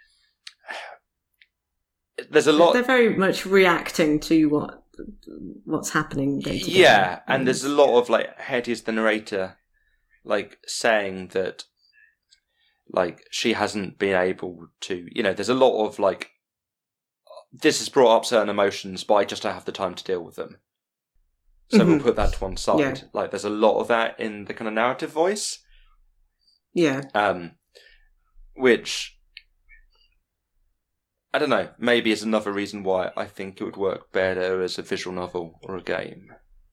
there's a lot. They're very much reacting to what's happening day to day. Yeah, and there's a lot of like Hetty is the narrator, like saying that, like she hasn't been able to. There's a lot of like, this has brought up certain emotions, but I just don't have the time to deal with them. So we'll put that to one side. Yeah. Like there's a lot of that in the kind of narrative voice. Yeah. Which, I don't know, maybe is another reason why I think it would work better as a visual novel or a game.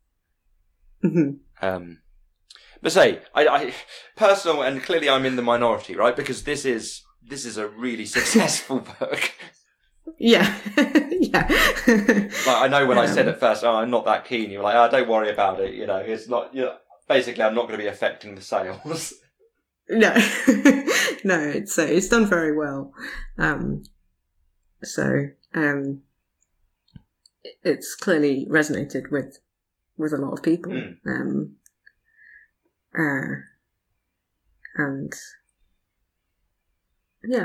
But say, I personal, and clearly I'm in the minority, right? Because this is a really successful book. Yeah. Yeah. Like, I know when I said at first, I'm not that keen, you're like, don't worry about it, it's not, basically I'm not going to be affecting the sales. No. No, it's done very well. It's clearly resonated with a lot of people. And yeah.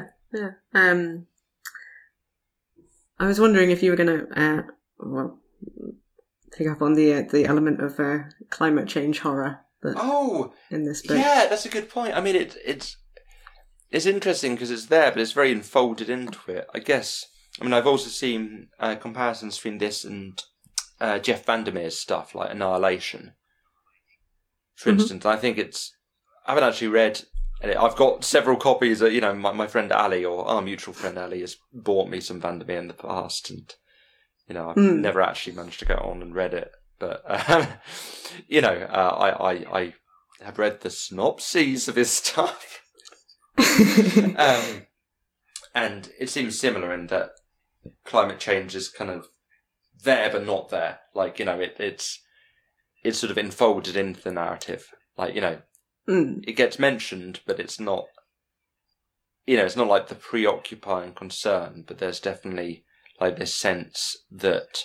I was wondering if you were going to pick up on the element of climate change horror. In this book. Yeah, that's a good point. I mean, it's interesting because it's there, but it's very enfolded into it. I guess. I mean, I've also seen comparisons between this and Jeff Vandermeer's stuff, like Annihilation, for instance. I think I haven't actually read it. I've got several copies. My friend Ali, or our mutual friend Ali, has bought me some Vandermeer in the past, and I've never actually managed to go on and read it. But I have read the synopses of his stuff, and it seems similar in that climate change is kind of there but not there. Like, it's sort of enfolded into the narrative. Like, it gets mentioned, but it's not, it's not like the preoccupying concern, but there's definitely like this sense that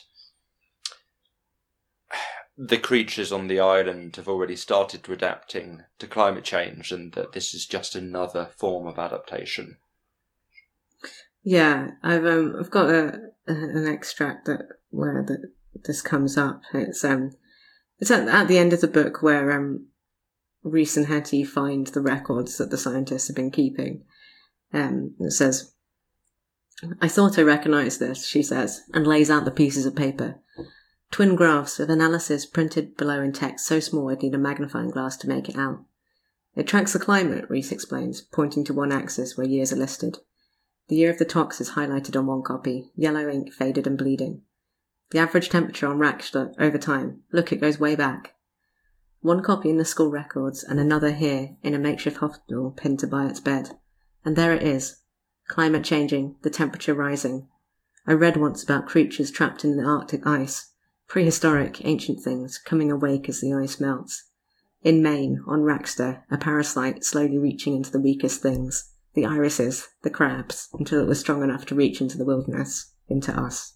the creatures on the island have already started adapting to climate change, and that this is just another form of adaptation. Yeah, I've got an extract where this comes up. It's at the end of the book where Reese and Hetty find the records that the scientists have been keeping. It says, "I thought I recognised this," she says, and lays out the pieces of paper. Twin graphs with analysis printed below in text so small I'd need a magnifying glass to make it out. It tracks the climate, Reese explains, pointing to one axis where years are listed. The year of the tox is highlighted on one copy, yellow ink, faded and bleeding. The average temperature on Raksha over time. Look, it goes way back. One copy in the school records and another here in a makeshift hospital pinned to Bayat's bed. And there it is. Climate changing, the temperature rising. I read once about creatures trapped in the Arctic ice. Prehistoric, ancient things coming awake as the ice melts. In Maine, on Raksha, a parasite slowly reaching into the weakest things. The irises, the crabs, until it was strong enough to reach into the wilderness, into us.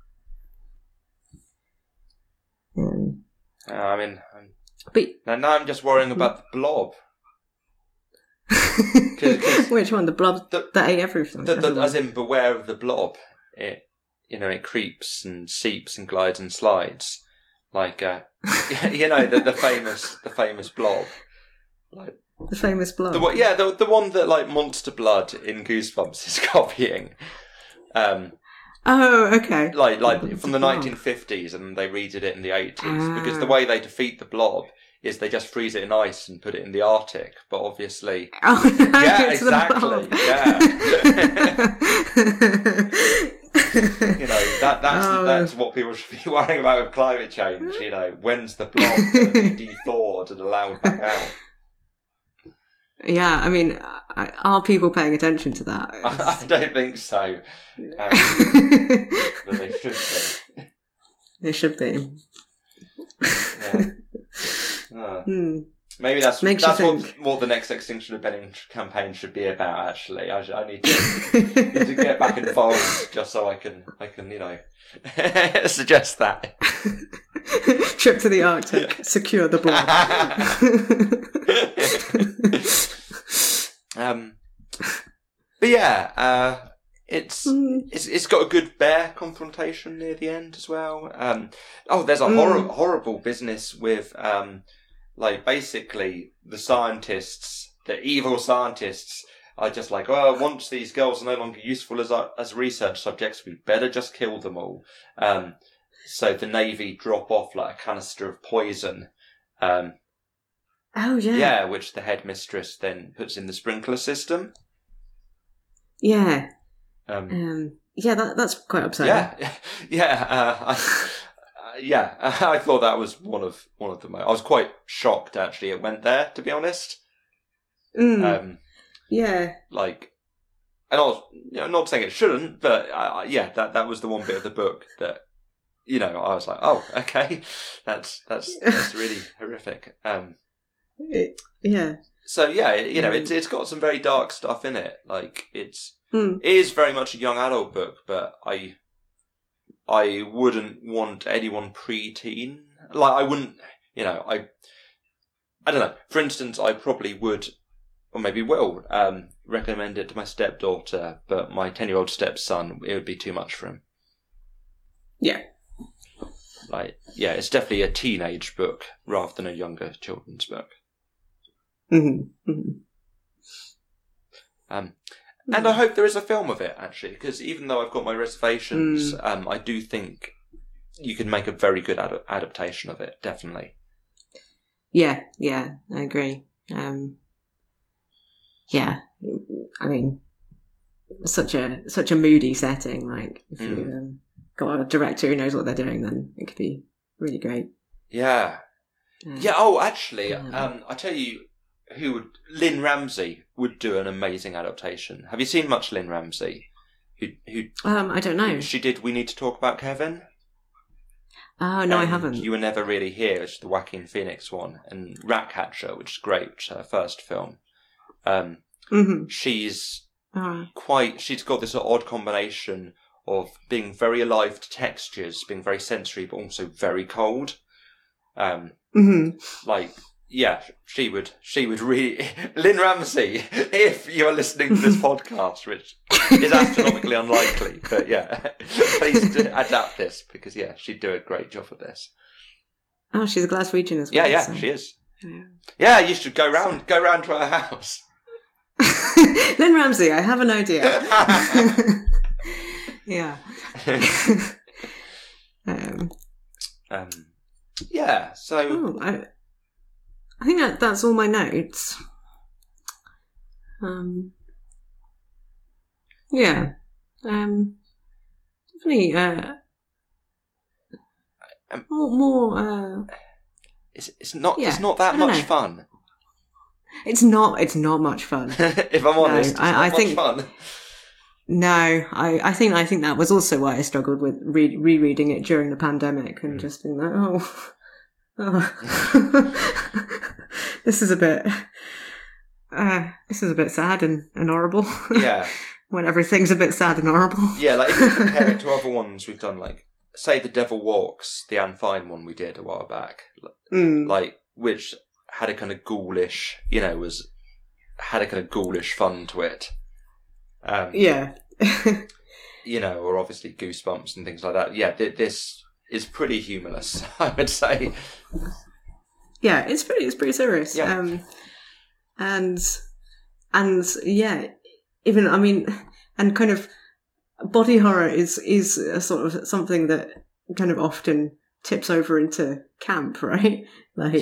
Now I'm just worrying about the blob. Which one? The blob that ate everything? As in, beware of the blob. It creeps and seeps and glides and slides, like the famous blob. Like, the famous blob. The one that like Monster Blood in Goosebumps is copying. Oh, okay. Like from the 1950s, and they redid it in the 80s because the way they defeat the blob is they just freeze it in ice and put it in the Arctic. But obviously, yeah, exactly, yeah. That's what people should be worrying about with climate change. When's the blob going to be de-thawed and allowed back out? Yeah, I mean, are people paying attention to that? I don't think so. But they should be. They should be. Yeah. Maybe that's what the next Extinction Rebellion campaign should be about. Actually, I need to get back involved just so I can suggest that. Trip to the Arctic, secure the blob. But yeah, it's got a good bear confrontation near the end as well. There's a horrible business with basically the scientists, the evil scientists, are just like, once these girls are no longer useful as research subjects, we better just kill them all. So the Navy drop off like a canister of poison. Oh yeah. Yeah, which the headmistress then puts in the sprinkler system. Yeah. That's quite upsetting. Yeah. I thought that was one of the most. I was quite shocked actually it went there, to be honest. Yeah. And I was, not saying it shouldn't, but that was the one bit of the book that, I was like, oh, okay, that's really horrific. Yeah. So it's got some very dark stuff in it. Like it is very much a young adult book, but I wouldn't want anyone pre-teen. Like I wouldn't, I don't know. For instance, I probably would, or maybe will, recommend it to my stepdaughter, but my 10-year-old stepson, it would be too much for him. Yeah. It's definitely a teenage book rather than a younger children's book. Mm-hmm. Mm-hmm. And I hope there is a film of it, actually, because even though I've got my reservations, I do think you can make a very good adaptation of it, definitely. Yeah, I agree. Yeah, I mean, such a moody setting. Like, if you got a director who knows what they're doing, then it could be really great. Yeah. Actually, I tell you, Lynn Ramsey would do an amazing adaptation. Have you seen much Lynn Ramsey? Who I don't know. She did We Need to Talk About Kevin. Oh, no, I And haven't. You Were Never Really Here, which is the Joaquin Phoenix one, and Ratcatcher, which is great, which is her first film. She's she's got this odd combination of being very alive to textures, being very sensory, but also very cold. Like, yeah, she would really... Lynn Ramsey, if you're listening to this podcast, which is astronomically unlikely, but yeah, please adapt this, because, yeah, she'd do a great job of this. Oh, she's a Glaswegian as well. Yeah, so. she is. Yeah, you should go round to her house. Lynn Ramsey, I have an idea. Yeah. Yeah, so... I think that's all my notes. Yeah. Definitely, more, It's not that much fun. It's not much fun. If I'm honest, it's not much fun. No, I think that was also why I struggled with rereading it during the pandemic and just being like, this is a bit sad and horrible. Yeah. When everything's a bit sad and horrible. Yeah, like if you compare it to other ones we've done, like say The Devil Walks, the Anne Fine one we did a while back, like which had a kind of ghoulish, had a kind of ghoulish fun to it. Yeah. Or obviously Goosebumps and things like that. Yeah, this is pretty humorless, I would say. Yeah, it's pretty serious. Yeah. And yeah, even and kind of body horror is a sort of something that kind of often tips over into camp, right? Like,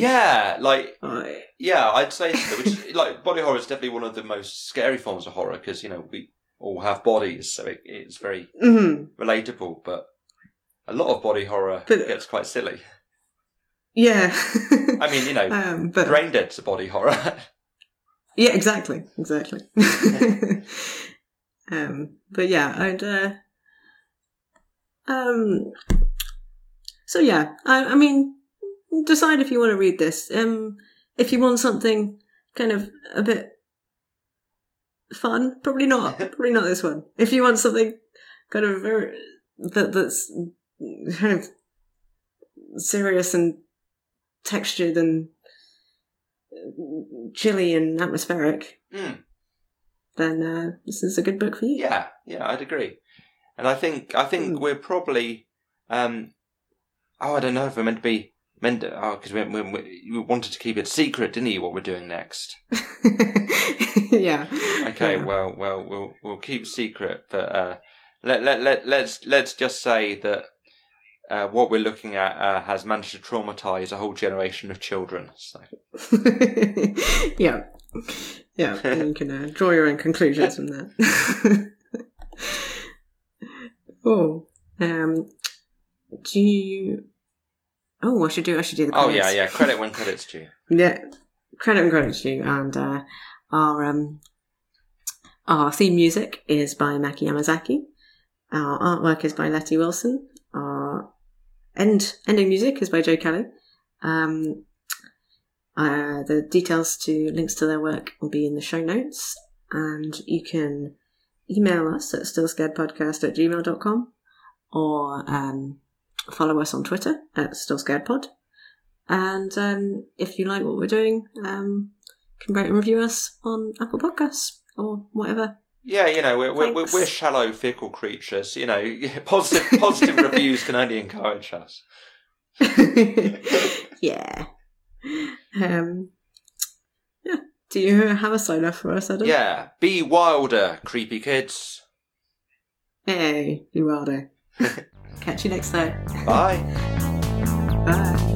I'd say so. Which, like, body horror is definitely one of the most scary forms of horror because we all have bodies, so it's very relatable. But a lot of body horror gets quite silly. Yeah, but Brain Dead's a body horror. Yeah, exactly. But yeah, I'd. So yeah, I mean, decide if you want to read this. If you want something kind of a bit fun, probably not this one. If you want something kind of that's kind of serious and textured and chilly and atmospheric, then this is a good book for you. Yeah, I'd agree. And I think we're probably. I don't know if we're meant to because we wanted to keep it secret, didn't you? What we're doing next? Yeah. Okay. Yeah. Well, we'll keep secret, but let's just say that what we're looking at has managed to traumatize a whole generation of children. So. Yeah. You can draw your own conclusions from that. Do you? Oh, I should do the credits. Oh yeah. Credit when credit's due. Yeah, credit when credit's due, and our theme music is by Maki Yamazaki. Our artwork is by Letty Wilson. Our ending music is by Joe Kelly. The details to links to their work will be in the show notes, and you can email us at stillscaredpodcast@gmail.com or follow us on Twitter at stillscaredpod. And if you like what we're doing, can rate and review us on Apple Podcasts or whatever. Yeah, we're shallow, fickle creatures. Positive reviews can only encourage us. Yeah. Yeah. Do you have a sign off for us, Adam? Yeah. Be wilder, creepy kids. Hey, be wilder. Catch you next time. Bye. Bye.